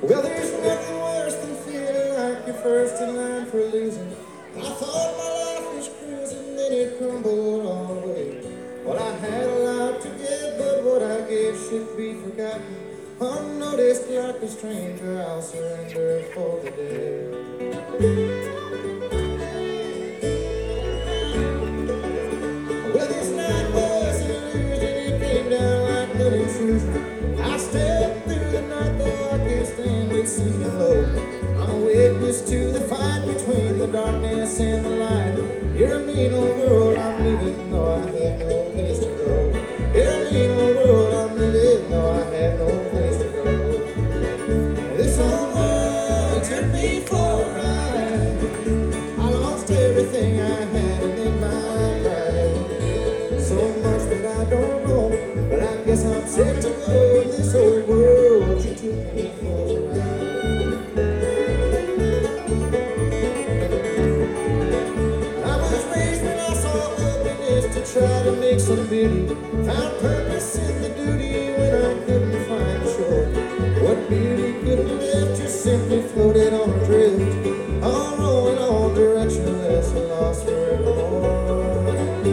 Well, there's nothing worse than feeling like you're first in line for losing. I thought my life was cruising, then it crumbled all away. Well, I had a lot to give, but what I gave should be forgotten. Unnoticed like a stranger, I'll surrender for the day. Well, this night was an illusion, it came down like an intrusion. I stepped through the night, though I can't stand it sinking low. I'm a witness to the fight between the darkness and the light. You're a mean old world I'm living, though I have no place to go. You're a mean old world I'm living, though I have no place to go. This old world took me for a ride. I lost everything I had and then my pride. So much that I don't know, but I guess I'm set to go in this old world. You took me for a ride. I was raised when I saw ugliness to try to make some beauty. Found purpose in the duty when I couldn't find the shore. What beauty could have left you simply floated on a drift, all rolling all directionless and lost forevermore.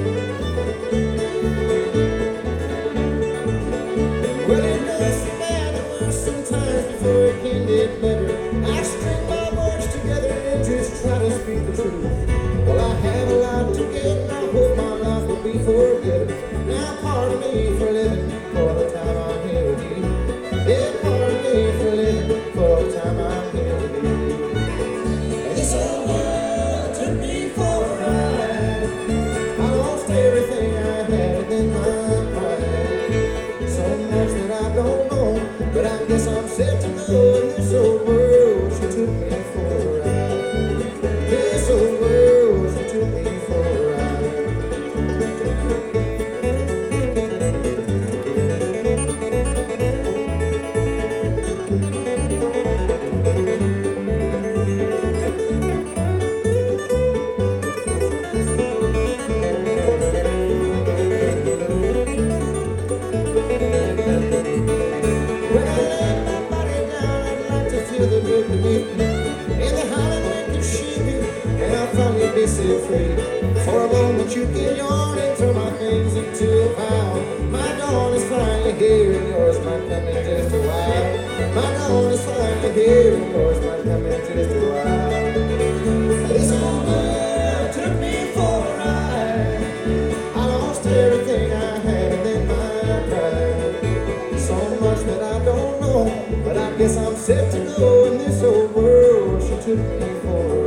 Well, it doesn't matter worse sometimes before it can get better. I string my words together and just try to speak the truth. Well, I have a lot to give, and I hope my life will be forgiven. Now pardon me for living for the time I'm here with you. Yeah, pardon me for living for the time I'm here with you. This old world took me for a ride. I lost everything I had and then my pride. So much that I don't know, but I guess I'm set to go in this old world. She took me for a ride. This old world, she took me for a ride. When I lay my body down, I'd like to feel the dirt beneath me, and the howling wind could shake me, and I'll finally be set free. For a moment you can yawn and turn my things into a vow. My dawn is finally here, and yours might come in just a while. My dawn is finally here, and yours might come in just a while. This old world took me for a ride. I lost everything I had and then my pride. So much that I don't know, but I guess I'm set to go in this old world. She took me for a